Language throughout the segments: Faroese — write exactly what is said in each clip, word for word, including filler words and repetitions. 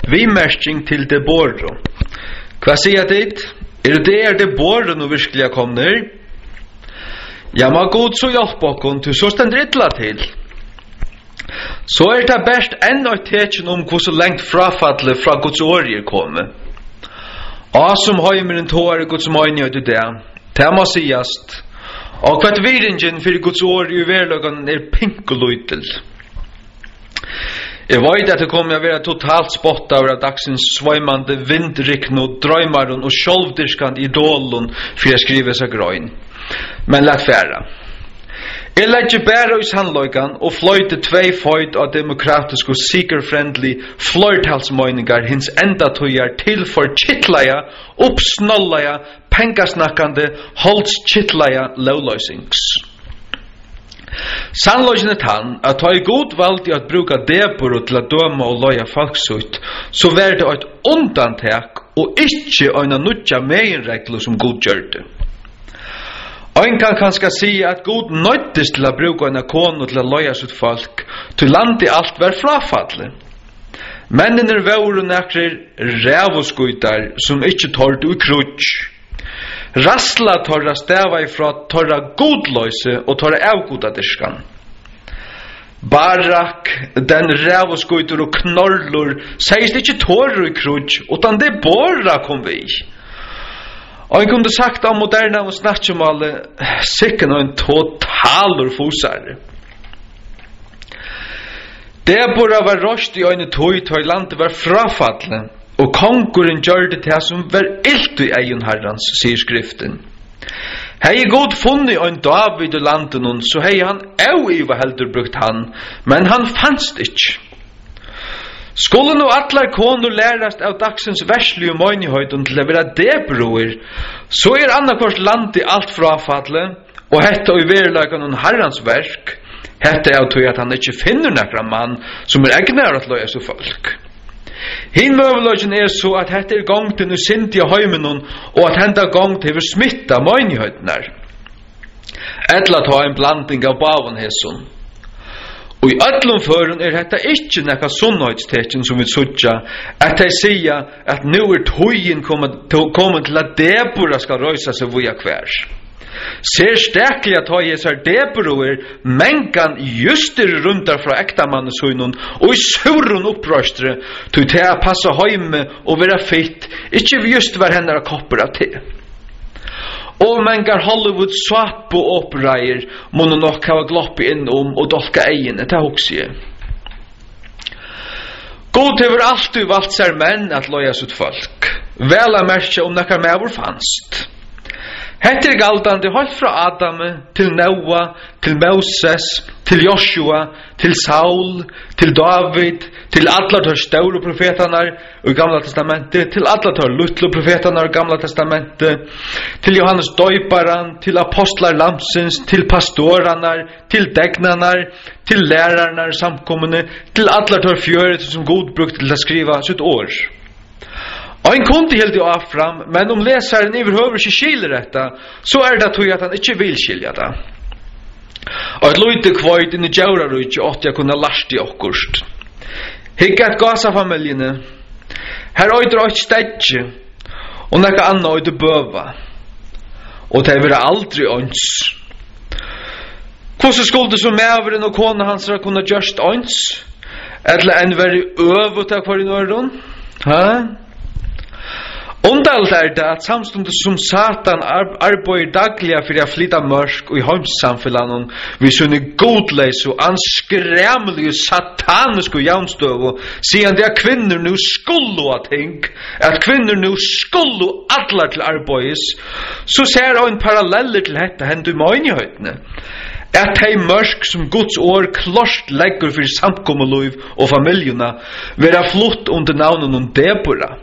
Vimerking till Deborah. Vad säger det? Är det är Deborah nu verkligen kommer? Ja, men god så hjälp bakom, du så ständer illa till. Så är det bäst ännu ett tecken om hur så långt frafallet från Guds orger kommer. Och som höjmer en tår Guds mönja till det. Det må sigast. Och vad vidingen för Guds orger i verkligheten är pinkelöjtel. Jag vet att det kommer att vara totalt spott av dagsens svajmande vindrikn och drömmaren och självdyrskande idolen för att skriva sig grön. Men lät färra. Jag lägger bara i sannlöjkan och flöjte två föjd av demokratisk och seeker-friendly flörtalsmöjningar hins enda tojar till för kittlaja, uppsnollaja, pengasnackande, hållskittlaja lovlösings. Sannlöjken är tann att ha i god vald i att bruka debor till att döma och loja folksut, så var det ett undantag och inte en nutja meginregler som god gör det. Ein kan kanske säga att god nöjdes till att bruka en konu till att loja sitt folk, till land i allt var frafallet. Männen är våru näkrir rävoskutar som inte tårt ur krutsch. Rassla torra stäva ifrån torra godlöse och torra avgodadiskan. Barak, den rävoskutar och knorrlor sägs inte torra ur krutsch, utan det bara kom vi. Och jag kunde sagt om moderna och snatchemalle sicken och en total fosare. Det bara var röst i en tog i landet var frafallet och konkurren gör det till som var ilt i egen herrans, säger skriften. Hei god funnet en David i landet så hei han au i vad heldur brukt han, men han fanns ikke. Skulle nu atlar konur lærast av dagsens verslige møgnihøyden til å være debroer, så er annakvart land i alt frafalle, og hette i verlagan en herrans verk, hette av tog at han ikke finner nekra mann som er egnar at løya så folk. Hin møveløgjen er så at hette er gongt til sint i høymenon, og at henda gongt hever smitta møgnihøydenar. Etla ta en blanding av bavonhesson. Og i öllum førun er hetta ikkje nekka sunnhøydstekken som vi sutja, at de sier at nu er tøyen kommet til at Deborah skal røysa seg via kvær. Ser steklig at høy er Deborah mengan juster rundar fra ektamannesøynun og i surun opprøstre til til å passe høyme og være fitt, ikkje vi just var henne kopper av te. Og mengar Hollywood swap og opereier må nok ha gloppet inn om og dolka egene, det hokser jeg. God hever alltid valgt seg menn at loja sitt folk. Vel a merke om nekkar mevor fanst. Hette er galdande helt fra Adam til Noah, til Moses, til Joshua, til Saul, til David, til alla tar stora profeterna i Gamla testamentet, til alla tar lutla profeterna i Gamla testamentet, til Johannes døyparan, til apostlar lamsens, til pastorarna, til degnarna, til lärarna samkommande, til alla tar fjöret som god brukt til att skriva sitt år. Og en kunde helt i affram, men om läsaren överhuvud ikke skiljer detta, så er det tog at han ikke vil skilja det. Og et lojte kvøyt inn i djaurarujt åt jeg kunne last i okkurst. Hikka et gasa-familjene. Her øyder øyt stedje, og nekka anna øyder bøva. Og det er aldri øns. Hvordan skulle så mæveren og kona hans kunne gjørst øns? Eller enn veri øvet av hver i nøyron? Hæ? Undalt er det at samstundes som Satan arbeider dagliga for å flytta mørk og i heimssamfellan vi sunne godleis og anskrämlige sataniske jaunstøv og sier det at kvinner nu skulle ha ting at kvinner nu skulle atlar til arbeids så ser han paralleller til dette hendu møgnihøytene at hei mørk som Guds år klart legger for samkommeløyv og familjuna vera flott under navnen om Deborah.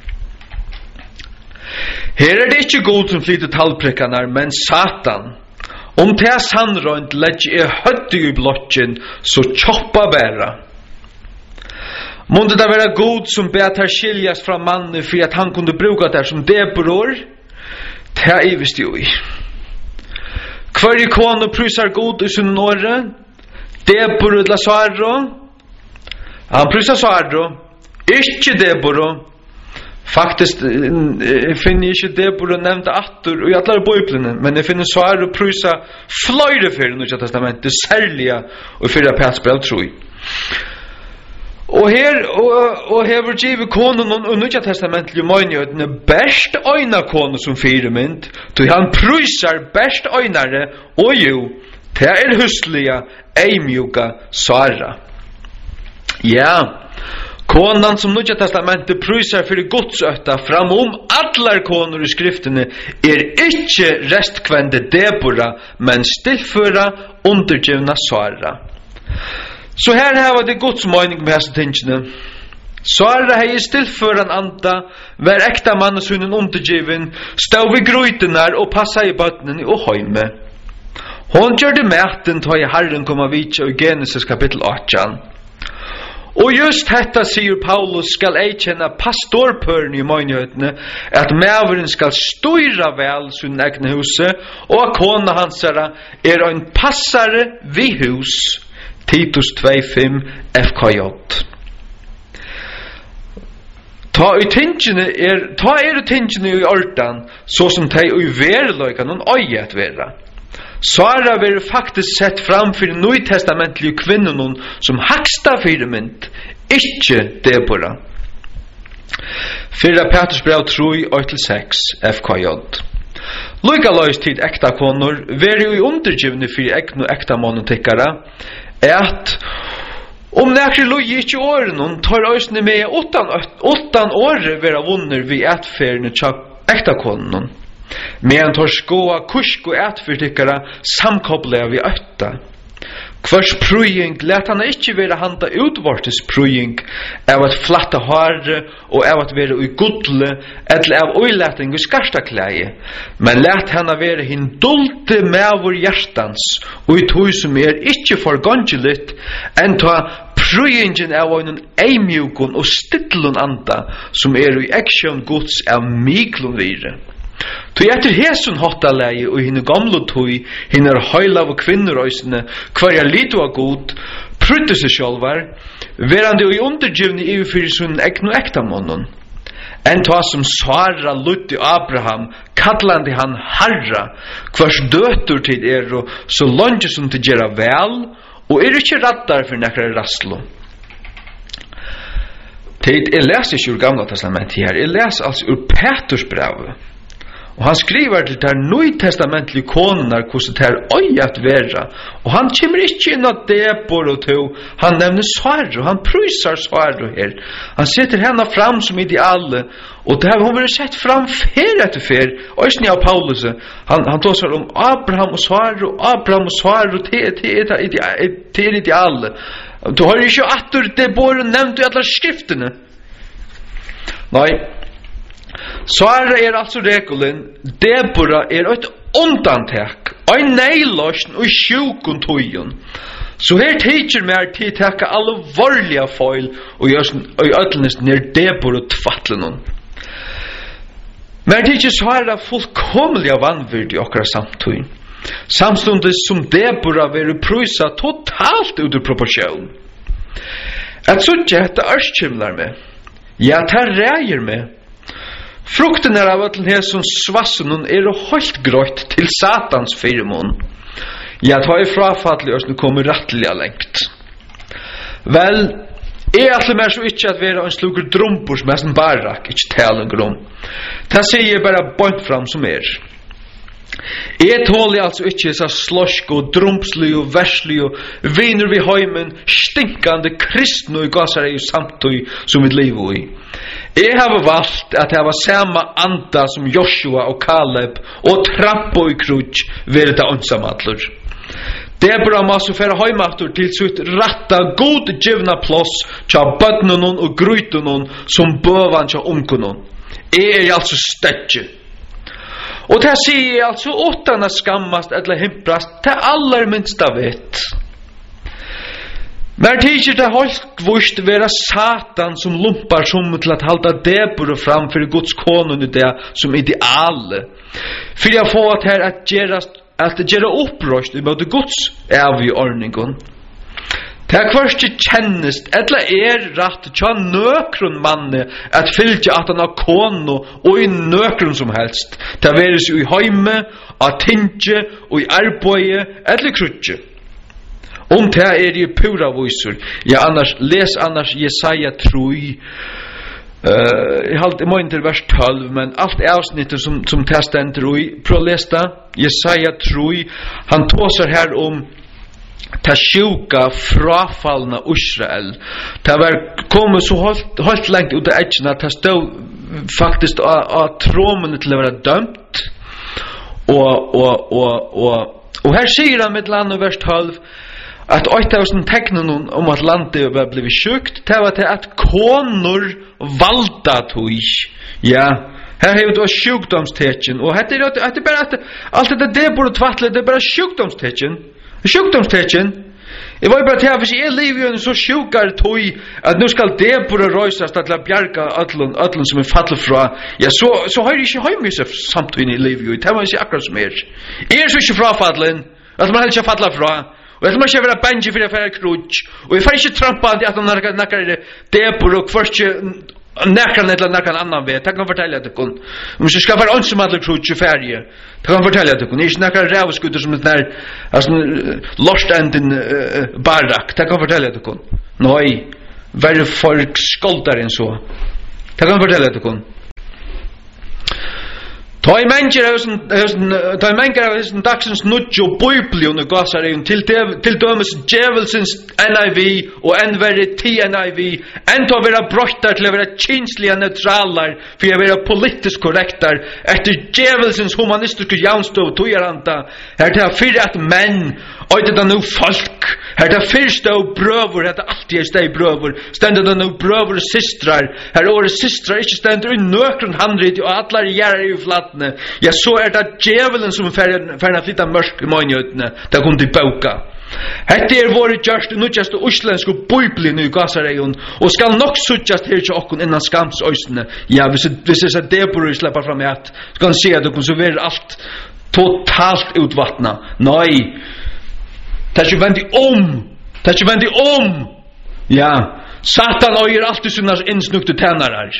Her er det ikke god som flyter tallprekkanar, men Satan. Om det er sannrønt legger jeg høtti i blokken, så tjoppa bæra. Månde det være god som bet her skiljas fra mannen for at han kunne bruka det som Deborah? Det er i visst jo i. Hver ikone prysar god i sin åre? Deborah la Saro? Han prysar Saro. Ikke Deborah. Faktiskt finner jag inte Deborah nämnda attor och i alla bibeln, men jag finner svar och prysa flöjre för det Nya testamentet, särliga och fyra Petrusbrev tror jag. Och här och och här var givet konon och Nya testamentet ju menar den bäst ena konon som firmynd, då han prysar bäst enare och ju det är husliga eimjuka Sara. Ja. Konan som Nya testamentet prysar för Guds ötta fram om allar konor i skriftene är inte restkvände Deborah men stillföra undergivna Sara. Så här har det Guds mening med dessa tingene. Sara hei stillföran anda, var ekta mann og sunnen undergiven, stod vid grytenar og passa i bøttenen og høyme. Hon gjorde mäten ta i Herren komma vitja i Genesis kapitel åtta. Og just detta sier Paulus skal ei kjenne pastorpøren i møgnøtene at mæveren skal støyra vel sin egne huset og at kona hansara er en passare vi hus Titus to fem F K J. Ta i tingene er ta er tingene i ordan så som de i verløykan og øyet vera. Sara var faktisk sett fram for nøytestamentlige kvinnen som haksta firmynd, ikke Deborah. Fyra Petrusbrev tre åtte til seks F K J. Lika løys tid ekta konor var jo i undergivne for egn og ekta monotikkara, at om nekri løy ikke åren tar øysene med åttan åre vera vunner vi etferne tjak ekta konon. Men tar skoa kusk og etfyrtikkara samkobla vi ötta. Kvars prøying let han ikkje vera handa utvortes prøying av at flatta hare og av at vera ui gudle eller av uileting og skarsta kleie, men let hana vera hin dulte mevor hjertans og i tog som er ikkje forgongelit enn ta prøyingen av en eimjukon og stittlun anda som er ui eksjon gods av miklun vire. Tu etter hesun hottalegi og hinu gamlu tui, hinu høylav og kvinnurøysene, hverja litu av god, prudde seg sjálvar, verandi og i undergivni i fyrir sunn egnu ektamonnen. En ta som Sara lutti Abraham, kallandi han Harra, hvers døtur tid er og så longe som til gjerra vel, og er ikkje raddar for nekra rastlo. Tid, jeg leser ikke ur gamla testament her, jeg leser altså ur Petrusbrevet. Og han skriver til der nøytestamentlige konar hvordan det er øyet vera. Og han kommer ikke inn av Deborah og to. Han nevner Sara, han prysar Sara her. Han setter henne fram som ideale. Og det har hun vært sett fram fer etter fer. Og ikke av Paulus. Han, han tåser om Abraham og Sara, og Abraham og Sara, til er ideale. Du har ikke atter Deborah nevnt i alle skriftene. Nei. Sara er altså regulen, Deborah er et undantek, ein neiløsn og sjukun tøyen. Så her teacher mer til tekka alvorliga feil og i ødlenes nær Deborah tvattlen. Men teacher Sara fullkomliga vanvird i okkara samtøyen. Samstundes som Deborah veri prysa totalt ut ur proporsjon. At suttje hette ørskimlar med, ja, ta reier med, frukten er av at her som svassen er helt grøyt til satans firmon. Ja, ta i frafallet og kommer rattelig lengt. Vel, er alt mer så ikke at være en slukker drumpers med en barak, ikke talen grom. Ta sier jeg bare bønt fram som er. Jeg tåler altså ikke så slosk og drumpslig og verslig og viner vi heimen, stinkande kristne og gassar i samtøy som vi lever i. Jeg har valgt at jeg var samme anda som Joshua og Caleb og trampo i krutsk ved det ansamadler. Deborah må så fære heimater til sitt ratta god givna plås tja bøtnenon og grytenon som bøvan tja omkonon. Jeg er altså stedje. Og det sier jeg altså utan å skammast eller himprast til aller minsta vet. Men tidser det holdt vurst være Satan som lumpar som til at halda Deborah fram for Guds konon i det som ideale. For jeg får at her at gjøre, at gjøre opprøst i måte Guds avgjørningen. Det er kvørst kjennest, etla er rett tja nøkron manne at fylgja at han har kono og i nøkron som helst. Det er veres i heime, av tinge og i arbeide, etla krutje. Om det er i pura visur. Ja, annars, les annars Jesaja troi. Uh, jeg halte i morgen til vers tolv, men alt avsnittet som, som det stender i, prøv å lese det. Jesaja troi, han tåser her om ta sjuka frafallna Israel. Ta var kommet så helt, helt lengt ut av edgen at ta stod faktisk av tråmene til å være dømt. Og, og, og, og, og her sier han med land og vers tolv at åtte tusen tegnen om at landet var blivit sjukt, det var til at konor valda tog. Ja, her har vi sjukdomstekjen, og det er, det er bare at alt det det burde tvattle, det er bare sjukdomstekjen. Sjukdomstekjen. Jeg var bare til at hvis jeg lever i en så sjukar tog at nå skal det burde røysast til å bjerga ødlen som er fattelig fra, ja, så, så har jeg ikke høy seg samtidig i livet i. Det var ikke akkurat som er. Jeg er så ikke frafattelen, at man helst ikke fattelig fra. Og jeg må ikke være bange for å være krutsk. Og jeg får ikke trampa at han nakker det burde og først ikke Näkan eller näkan annan vet. Jag kan fortälja det kon. Om du ska vara ensam att krutcha färje. Jag kan fortälja det kon. Inte näkan rävskutter som där alltså lost end in barrak. Jag kan fortälja det kon. Nej. Väl folk skoltar in så. Jag kan fortälja det kon. Ta i människor av ta i människor av hessen dagsens nudge og bøyblion og gassar egun til, til dømes djevelsens N I V og enn verre T N I V enn til å være brottar til å være kinslige neutralar for å være politisk korrektar etter djevelsens humanistiske jaunstov togaranta her til å fyrir at menn og det er nu folk her til å fyrst av brøver her til alltid er steg brøver stendur det nu brøver og systrar her året systrar ikke stendur i nøkron handrit og allar gjerrar i flatt ja, så er det djevelen som færna flytta mørk i møgnjøtene det kom til bauka hette er våre gjørst nødjast og uslensk og bøyblin i gassareion og skal nok suttjast her til okkon innan skams øysene ja, hvis jeg det burde sleppa fram i at så kan se at okkon så ver alt totalt utvattna nei det er ikke vendig om det er ikke vendig om ja, Satan øyer alltid sinna innsnukte tennarar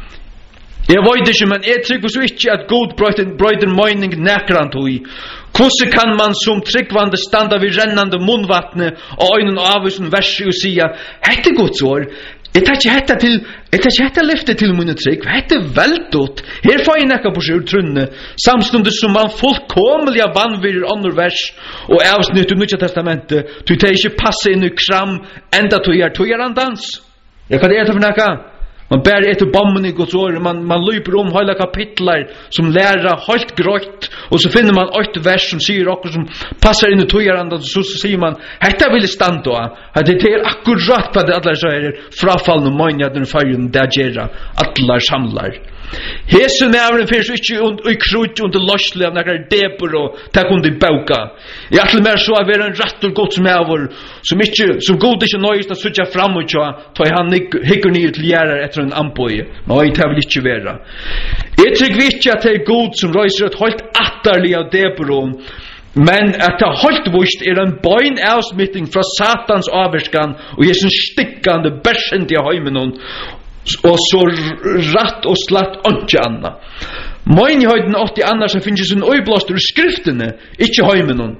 jeg vet ikke, men jeg trykker så ikke at god brøyder møyning nekrant hui. Hvordan kan man som tryggvande standa vid rennande munnvattne og øynen avvisen versi og sia hette Guds år jeg tar ikke hette til jeg tar ikke hette lyfte til munne trygg hette veldot her får jeg nekka på seg trunne samstundes som man fullkomelig vanvirer andre vers og avsnitt i Nya Testamentet du tar ikke passe inn i kram enda tog er tog er andans jeg kan det etter for nekka man bär etter bomben i Guds år, man, man løper om hele kapitler som lærer helt grøtt, og så finner man åtte vers som sier okkur som passar inn i tøyarandan, så, så sier man, hetta vil standa av, at det er akkurat på det allar så er frafallende møgnjadene fargen det gjerra, allar samlar. Hese nævren finnes ikke i krut under løslig av nekkar debur og takk under bauka. Jeg ætler mer så å være en rattur gods mævur som ikke, som god ikke nøyest å sutja fram og tja ta han hikkur nye til gjerrar etter en amboi. Nei, det vil ikke være. Jeg trygg vi ikke at det er god som røyser et holdt attarlig av debur men at det holdt vust er en bøyn avsmitting fra Satans avverskan og jeg som stikkande bersen til heimenon og så ratt og slatt ikke anna. Møyn i høyden åtti annars som finnes en øyblåster i skriftene, ikke heimenon.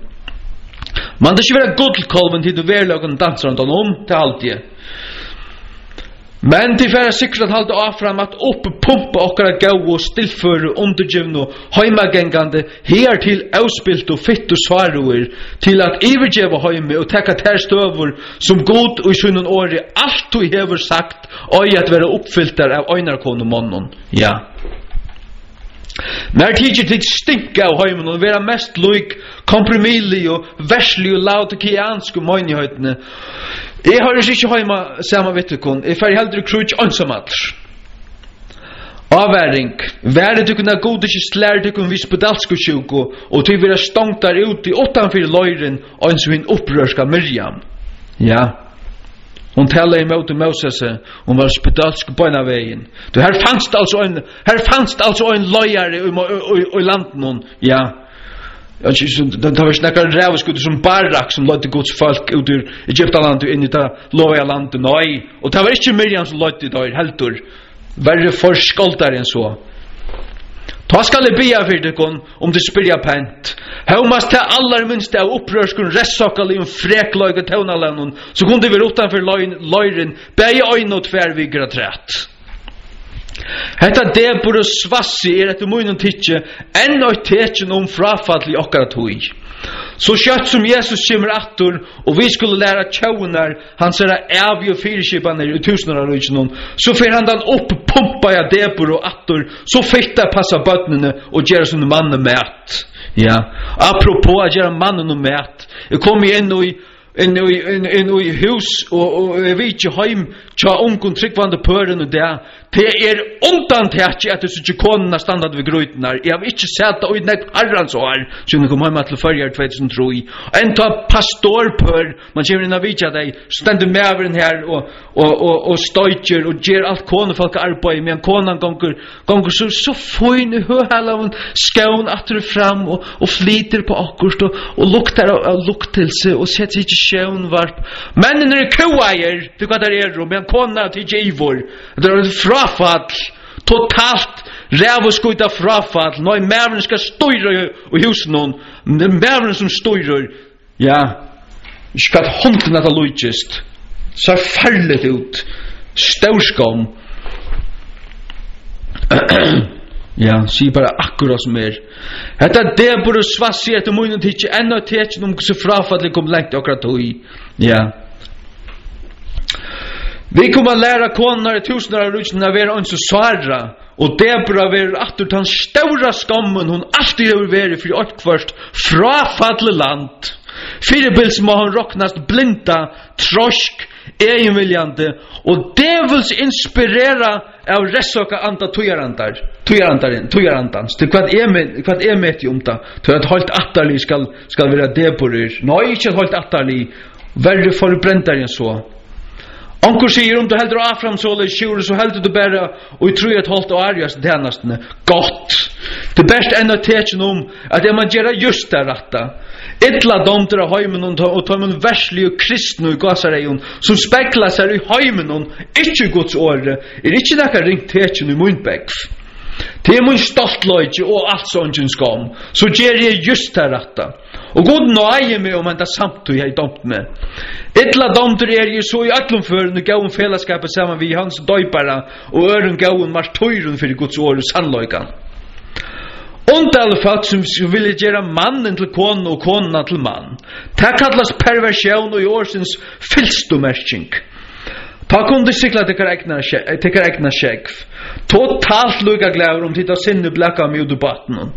Man det ikke være godkolven til du verlagen danser han om til alltid. Men til færa sikkert halde affram at oppe pumpa okkara gau og stillføre undergivne og heimagengande her til avspilt og fitt og svaruer til at ivergjeva heime og tekka ter støvur som god og i sunnen åri alt du hever sagt og at være oppfylltar av øynarkone månen. Ja. Når tidsi til stinka av heimen og være mest loik kompromillig og verslig og lautikiansk og møgnihøytene jeg har ikke heima saman vittekon jeg fer heldre krutsk ansamadler avværing være du kunne god ikke slær du kunne vis pedalsko sjuko og til være stongtar ut i åttanfyr løyren og en svinn opprørska Miriam ja hon talar emot Moses hon var spedalsk på en vägen du här fanns det alltså en här fanns det alltså en lojare i, i, i, i landet ja det var snackar rävskudd som Barak som lade Guds folk ut ur Egyptaland in i det loja landet. Nej, och det var inte Miriam som lade det där heltor. Värre forskoltar än så. Ta skal det bia för det kon om det spyrja pent. How must ta allar minst av upprörskun ressakal i en fräklöga tonalanon så kunde vi utanför löjren bäja öjn och tvärvigra trätt. Hetta Debor og Svassi er etter munnen tidsje enn og tetjen om frafall i okkara tog. Så kjøtt som Jesus kommer attor og vi skulle lære tjaunar hans er av og fyrirskipaner i tusenarrujtjennom så fyrir han dan opp pumpa ja Debor og attor så fitta passa bøtnene og gjøre sånne mannen mat. Ja, apropos at gjøre mannen mat jeg kom inn og i in in in i hus og og jeg vet ikke heim tja onkon tryggvande pøren og det det er undantækje at det ikke konene standard ved grøytenar jeg har ikke sett det og nek herrans år siden jeg kom heim til førjar two thousand three en ta pastorpør man kommer inn og vidtja deg stender meveren her og og og og støytjer og gjer alt konefolk arbeid men konan gonger gonger så så føyne høhalaven skaun atter fram og og flyter på akkurst og og luktar av luktelse og setter ikke sjøvnvarp. Mennene er koeier, du hva der er, men kona til givor. Det er et frafall, totalt ræveskuita frafall. Nå er mævren skal støyre i husen hon. Det er mævren som støyrer. Ja, ikke at hånden er det lojtjest. Så er farlet ut. Størskam. Ja, sier bare akkurat som er. Hetta Debor og Svassi etter munnen til ikke enda tetjen om så frafallet kom lengt akkurat tog i. Ja. Vi kommer lære konar i tusenar av rutsen av være ønske svara og Debor av være atter den større skammen hun alltid har vært for åtkvørst frafallet land. Fyrebils må han roknast blinda, trosk, egenviljande og devils inspirera av ressoka anta tujarandar tujarandaren, tujarandans til hvað er med, hvað er med om det til at holdt attarli skal, skal være Deborir nei, ikke holdt attarli verre forbrendar enn så Onkur sier om du heldur afram såle sjure så heldur du bare og i tru et holdt og arjas tjenestene gott det best enn at tetjen om at det man gjerra just der ratta Idla domter av heimen og tar man verslig og kristne i gasareion som spekla seg i heimen og ikke Guds åre er ikke nekka ringt tetjen i munnbegv det er mun stoltløyge og alt sånn skam så gjer jeg just der ratta og god nå eier meg om enda samt og jeg domt med Idla domter er jeg så i atlumføren og gaun fellesskapet sammen vi hans døybara og øren gaun martøyren for Guds åre sannløygan Undal folk som ville gjøre mannen til kone og kona til mann. Det kallas perversjon og i årsens fylstomerking. Ta kunde sikla til egna skjegv. Totalt lukka glæver om titta sinne blekka med debatten.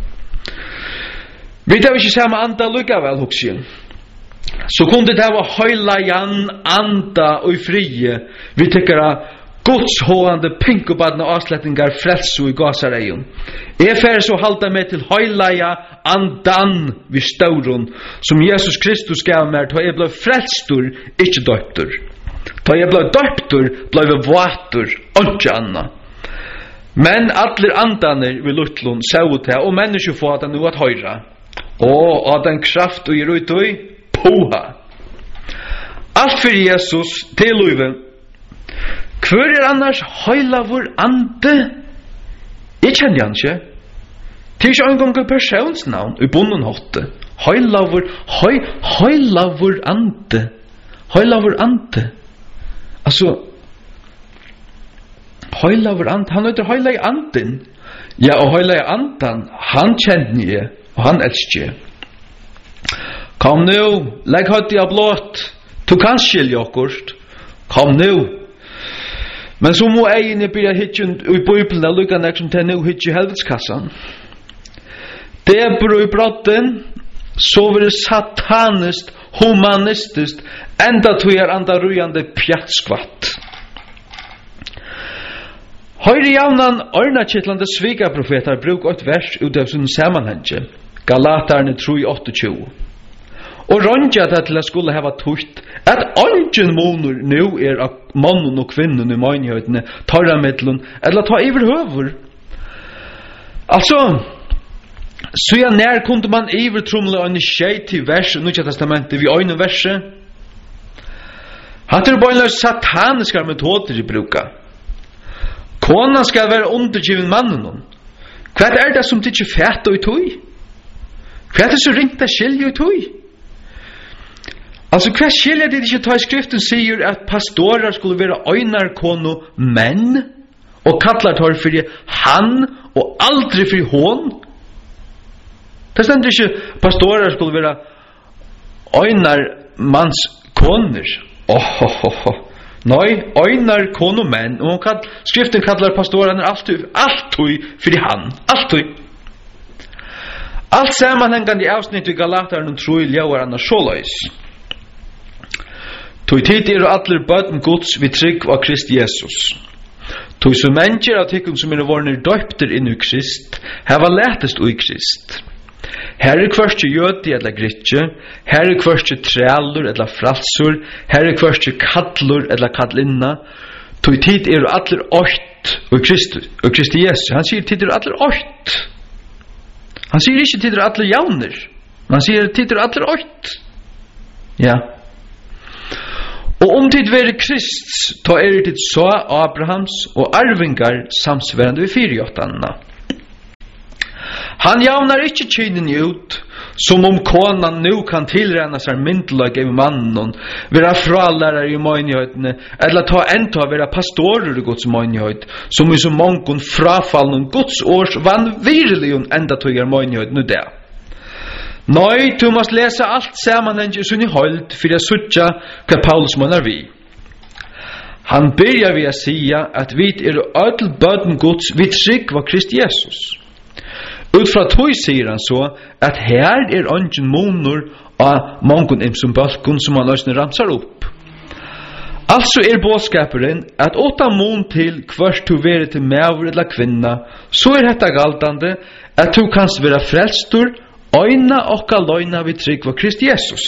Vi tar ikke samme anda lukka vel, hukse. Så kunde det være høyla jan anda og frie. Vi tykker Guds håande pinkobadne avslettingar frelso i gasareion. Jeg fer så halda meg til høylaja andan vi staurun som Jesus Kristus gav meg da jeg ble frelstur, ikke døptur. Da jeg ble døptur, ble vi vatur, ikke anna. Men allir andaner vi luttlun sau til, og menneskefåten nu at høyra. Og av den kraft og i rutøy, poha. Alt for Jesus til luive, Hver er annars høylavur ande? Jeg kjenner han ikke. Det er ikke en gang personsnavn i bonden hotte. Høylavur, høy, høylavur ande. Høylavur ande. Altså, høylavur ande, han heter høylag anden. Ja, og høylag andan, han kjenner jeg, og han elsker jeg. Kom nu, legg høyt i blått. Du kan skilje okkurst. Kom nu. Men så må egene bli hitjen i Bibelen og lukka nek som til nu hitje helvetskassan. Det er bro i brotten, så vil det satanist, humanistisk, enda tog er anda rujande pjattskvatt. Høyre javnan ornakittlande svigaprofetar bruk et vers ut av sin samanhenge, Galatarne tre tjueåtte. Og rondja det til at skulle hava tutt at ingen monor nu er av mannen og kvinnen i mannhøytene tarra medlun eller ta iver høver. Altså, Så ja, när kunde man övertrumla en tjej till vers i Nya testamentet vid öjna verset? Hatt är bara sataniska metoder i bruka. Konan ska vara undergiven mannen. Vad är det som tycker fäta och tog? Vad är det så ringt att skilja och tog? Alltså, vad skiljer det inte ta i skriften säger att pastorer skulle vara öjnarkono män och kallar tar för han och aldrig för hon? Det ständer inte pastorer skulle vara öjnarmans koner. Oh, oh, oh, oh. Nej, öjnar kono män och kall, skriften kallar pastorerna alltid alltid för han, alltid. Allt sammanhängande i avsnitt i Galataren tror jag var annars sålöjs. Tog tid er och allir böten Guds vid trygg av Krist Jesus. Tog så människor av tycken som är varna döpter in i Krist, här var lättest i Krist. Her er kvørste jødi eller gritje, her er kvørste trælur eller fralsur, her er kvørste kallur eller kallinna, tog tid er allir ått og Kristus, og Kristi Jesus. Han sier tid er allir ått. Han sier ikke tid er allir jauner, men han sier tid er allir ått. Ja. Og om tid veri Krists, ta er tid så Abrahams og arvingar samsverande ved fyrjåttanna. Han javnar ikke kynen ut, som om konan nu kan tilrena seg myndlag i mannen, vera fralærare i møgnihøytene, eller ta enda vera pastorer i Guds møgnihøyt, som i så mongon frafallen Guds års vanvirligen enda tog er møgnihøytene det. Nei, du måst lesa alt samanheng i sunni høyld, fyrir a sutja hva Paulus månar vi. Han byrjar vi a sia at vi er ödel bøden Guds vid trygg var Krist Jesus. Utfra tog sier han så at her er ungen monor av mongon imsum balkon som han løsne ramsar opp. Altså er bådskaperen at åtta mon til kvart du vere til mæver eller kvinna, så er dette galtande at du kanst være frelstor, øyna okka løyna vi trygg var Krist Jesus.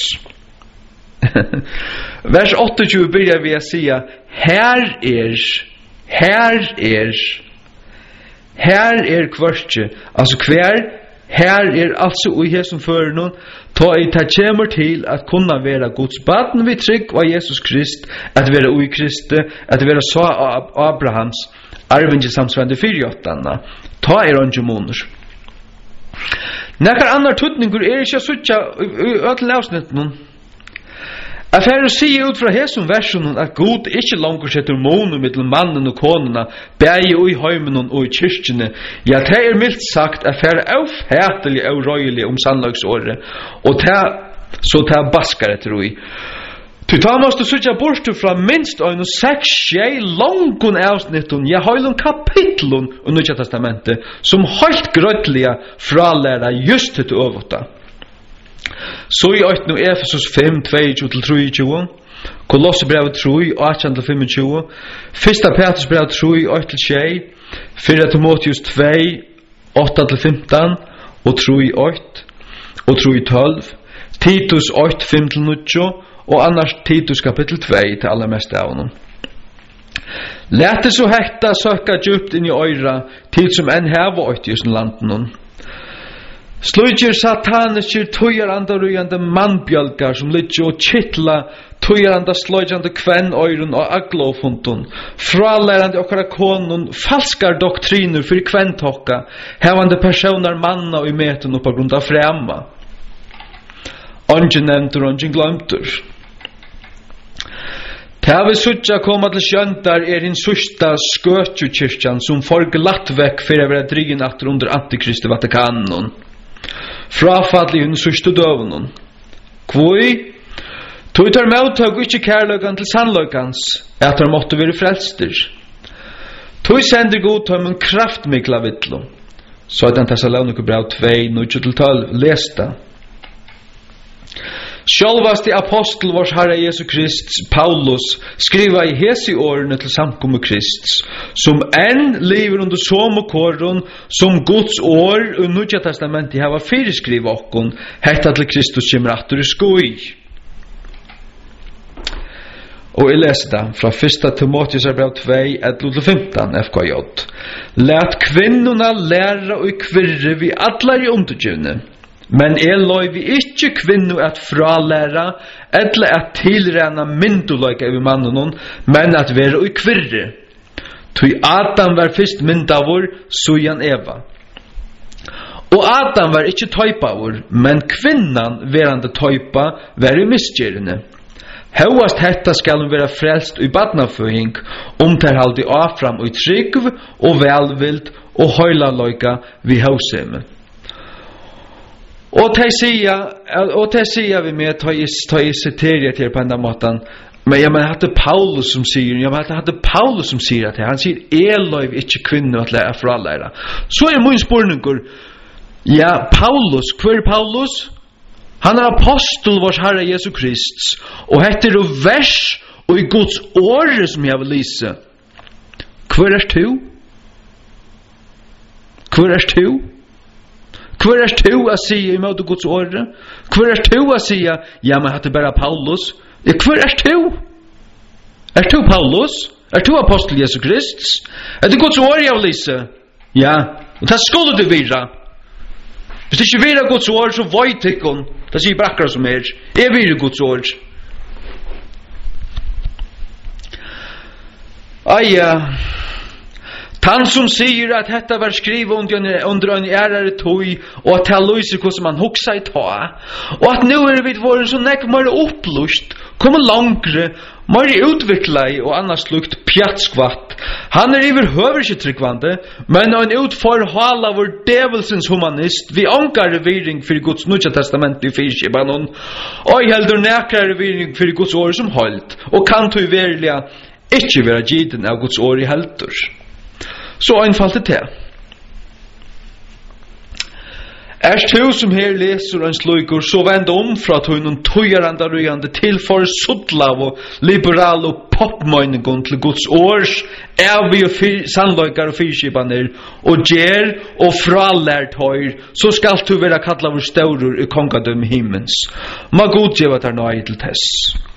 Vers tjueåtta byrjar vi a sia, her er, her er, her er kvørstje, altså hver, her er altså ui hesum førenun, ta i ta kjemur til at kunna vera Guds baden vi trygg av Jesus Krist, at vera ui Kristi, at vera så av Abrahams, arvingi samsvarande fyrjåttanna, ta er onge monur. Nekkar annar tutningur er ikke a sutja i öll avsnittnum. Affæren sier ut fra hesum versen at Gud ikke langt setter månen mittel mannen og konene, bæge og i heimen og i kyrkjene. Ja, det er mildt sagt affæren avfætelig og røyelig om sannlagsåret, og det, så det er baskare tror jeg. Du tar måste sutja bort fra minst og en seks tjei langun avsnittun, ja heilun kapitlun og Nya testamentet, som helt grøtliga fralæra just til øvota. Så i åttnu Efesus fem, tjueto til tjuetre, Kolossebrevet tre, åtte til tjue-fem, Fyrsta Petrusbrevet tre, åtte til tjei, Fyrsta Timotheus to, åtte til femten, og tre, åtte, og tre, tolv, Titus åtte, fem til nio, og annars Titus kapittel to til aller meste av honom. Læt det så hekta søkka djupt inn i øyra, tid som enn heva åtte i landen. Sløyger sataniskir tøyarandar mannbjölkar som ligger og kittla tøyarandar sløyjande kvenn øyrun og aglofundun, fralærande okkara konun, falskar doktriner fyrir kvenntokka, hevande personar manna og i metun oppa grunn av fremma. Ongen nevntur, ongen glömtur. Ta vi sutja koma til sjöntar er hinn sørsta skøtjukirkjan som får glatt vekk fyrir å være drigin atter under Antikristi Vatikanen. Frafall i hinn sørste døvnen. Kvoi? Tog tar møttøk ikkje kærløkan til sannløkans, at han måtte være frelster. Tog sender god tøm en kraftmikla vittlo. Så at han Thessaloniker brev to, nio til tolv, lesta. Sjálvasti apostel vårs Herre Jesu Krist, Paulus, skriva i hesi årene til samkomme Krist, som enn lever under som og kåren, som Guds år og Nya testamentet hava fyrirskriva okkon, hetta til Kristus kjemmer atter i skoi. Og jeg leser det fra første Timotheus brev to, elleve til femten, F K J. Lät kvinnorna læra og kvirre vi allar i undergivne, men er loi vi ikkje kvinno at fralæra, eller at tilrena mynduløyga i mannen, men at være og kvirre. Tui Adam var fyrst myndavur, sujan Eva. Og Adam var ikkje tøypavur, men kvinnan verande tøypa var i misgjørende. Høyast hetta skal hun være frelst i badnaføying, om ter haldi afram og trygg og velvild og høyla løyga vi høyseme. Og te sier, og te sier vi med, ta i siteriet til på enda måten, men jeg mener, det er Paulus som sier, jeg mener, det er Paulus som sier at han sier, eløyv ikke kvinne at lære fra lære. Så er min spørninger, ja, Paulus, hver er Paulus? Han er apostel vår Herre Jesu Krist, og heter det vers og i Guds åre som jeg vil lise. Hver er du? Hver er du? Hver er du å si i måte Guds åre? Hver er du å si, ja, men heter bare Paulus? Ja, hver er du? Er du Paulus? Er du apostel Jesu Krist? Er det Guds åre jeg vil lise? Ja, og det skulle du vire. Hvis det ikke vil Guds ord, så veit ikkon. Det sier bare akkurat som er. Jeg vil Guds ord. Aja. Han som sier at dette var skrivet under, under en ærere tøy, og at det løser hvordan man hoksa i ta, og at nå er vi vært så nekk mer opplust, kommer langere, mer utviklet og annars lukt pjatskvatt. Han er iver høver ikke tryggvande, men en utforhala vår djevelsens humanist, vi ankar reviring for Guds Nudja Testament i fyrskipanon, og jeg heldur nekar reviring for Guds år som holdt, og kan tog verilig ikke være giden av Guds år i heldur. Så einfalt det til. Er du som her leser en slugur, så vend om fra tøynen tøyaranda røyande til for suttlav og liberal og popmøyningon til Guds års, evig og sannløykar og fyrskipaner, og gjer og fralært høyr, så skal du være kallar vår staurur i kongadøm himmens. Ma god djeva tar nøy til tess.